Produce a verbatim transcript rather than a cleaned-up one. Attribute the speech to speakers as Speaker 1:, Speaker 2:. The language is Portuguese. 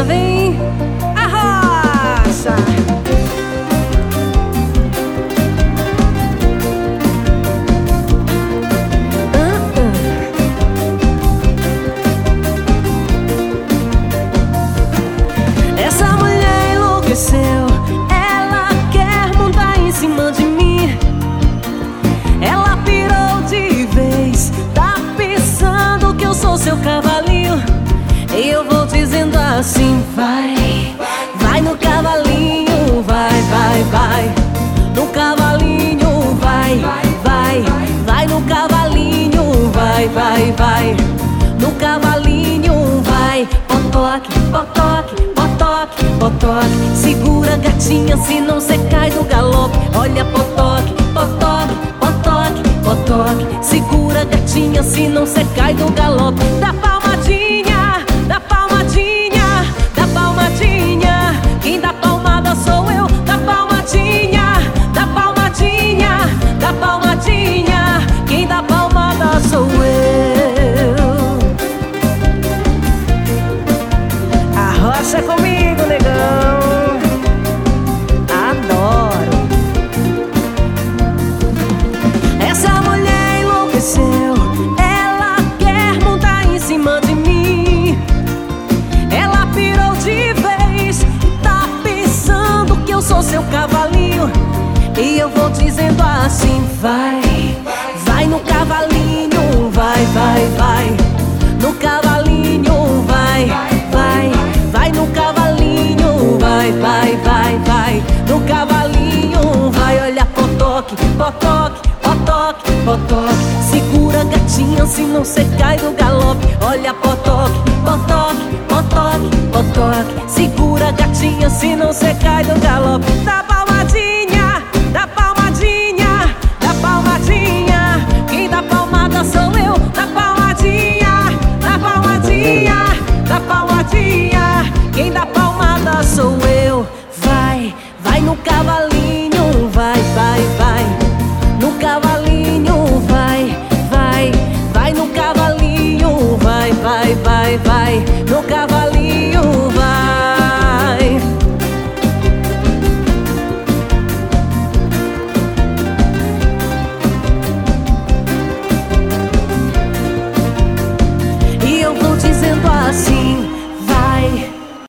Speaker 1: palmadinha, vem, arrocha. Essa mulher enlouqueceu, ela quer montar em cima de mim. Ela pirou de vez, tá pensando que eu sou seu cavalinho. E eu vou dizendo assim, vai, vai no cavalinho, vai, vai, vai. No cavalinho, vai, vai, vai no cavalinho, vai, vai, vai. No cavalinho, vai. Potoque, potoque, potoque, potoque. Segura, gatinha, senão cê cai do galope. Olha, potoque, potoque, potoque, potoque. Segura, gatinha, senão cê cai do galope. Dá palmadinha, dá palmadinha, dá palmadinha. Quem dá palmada sou eu. Dá palmadinha, dá palmadinha, dá palmadinha. Quem dá palmada sou eu. Arrocha comigo, negão. Adoro. Essa mulher enlouqueceu, ela quer montar em cima de mim. Ela pirou de vez, tá pensando que eu sou seu cavalinho. E eu vou dizendo assim, vai, vai no cavalinho, vai, vai, vai. No cavalinho, vai, vai, vai no cavalinho, vai, vai, vai, vai. No cavalinho, vai. Olha, potoque, potoque, potoque, potoque. Segura, gatinha, senão cê cai do galope. Olha, potoque, potoque, potoque, potoque. Segura, gatinha, senão cê cai do galope. Dá palmadinha, dá palmadinha, dá palmadinha. Quem dá palmada sou eu. Dá palmadinha, dá palmadinha, dá palmadinha. Quem dá palmada sou eu. Vai, vai no cavalinho.